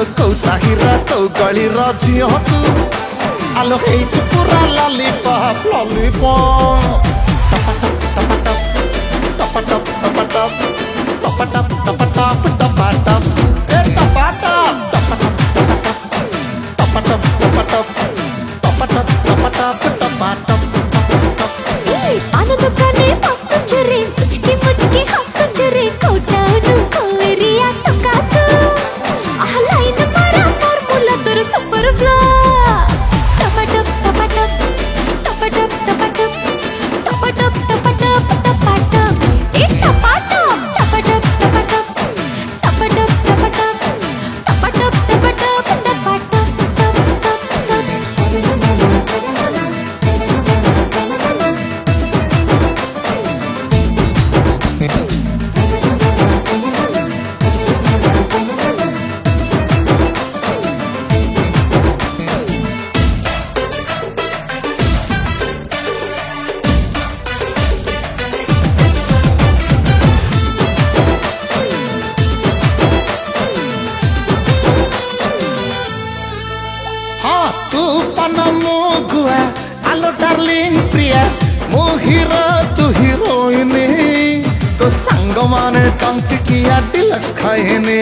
कौ साहिरा कौ गली रजियो तू आलो हे चुपुरा लॉलीपॉप लॉलीपॉप टपटप टपटप टपटप टपटप टपटप ए टपटप टपटप टपटप टपटप टपटप टपटप ए पान दुकाने मस्त चुरे मुचकी मुचकी हंस चुरे कोटानु कोरिया टकातू लाइन मारा फॉर्मूला तोर सुपर फ्लो टपटप टपटप टपटप टपटप टपटप टपटप टपटप ए टपटप टपटप टपटप टपटप टपटप टपटप टपटप टपटप तू पन मो गुआ आलो डार्लिंग प्रिया मो हीरो तू हीरोइन तो संग माने टंकी किया डिलक्स खाएने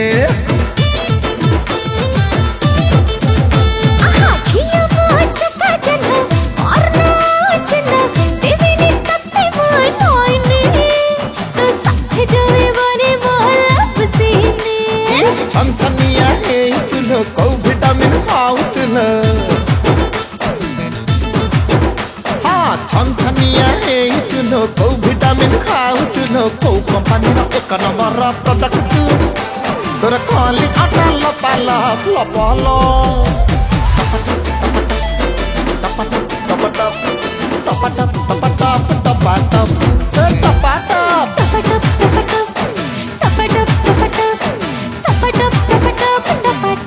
आहा छिया मो चका जना और ना जना देवी ने तत्ते मो नोइने तो साथ जावे बने मोहल्ला पसीने इस छनछनिया है चुलो को विटामिन खाओ चुलो छनछनिया है चुलो को विटामिन खाओ चुलो को कंपनी रो एक नंबर प्रोडक्ट तोर खाली आटा लपाला लपालो टपटप टपटप टपटप टपटप टपटप टपटप टपटप टपटप टपटप टपटप टपटप टपटप टपटप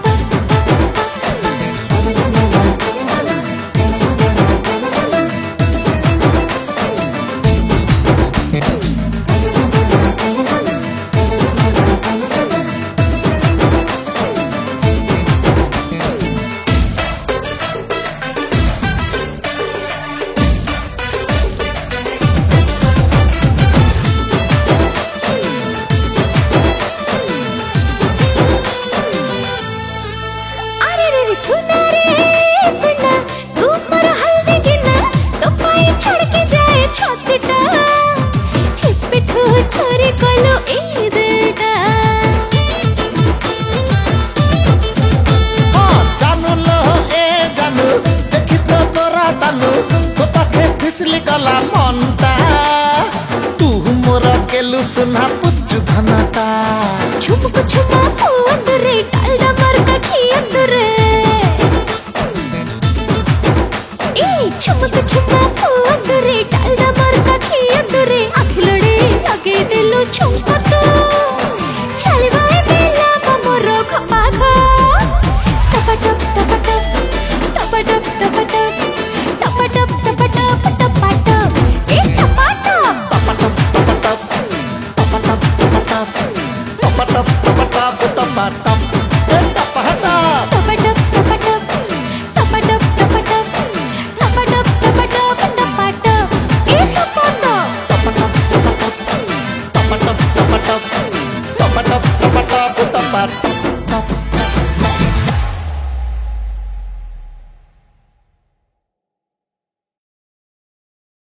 सुना रे सुना तू पर हल्दी गिना तो पाए छड़ के जाए छतटा छिपिठू छोरी कोलो ए देटा जानू लो ए जानू देखी तो तोरा तालू तो पाखे फिसली गला मनता तू मोर केलु सुना पुच्चु धनता छुमक छुमा फुअत रे डालडा मार का खियत रे छुमक छुमा फुअत रे डालडा मार का खियत रे आखिलड़े आगे दिलो छुमक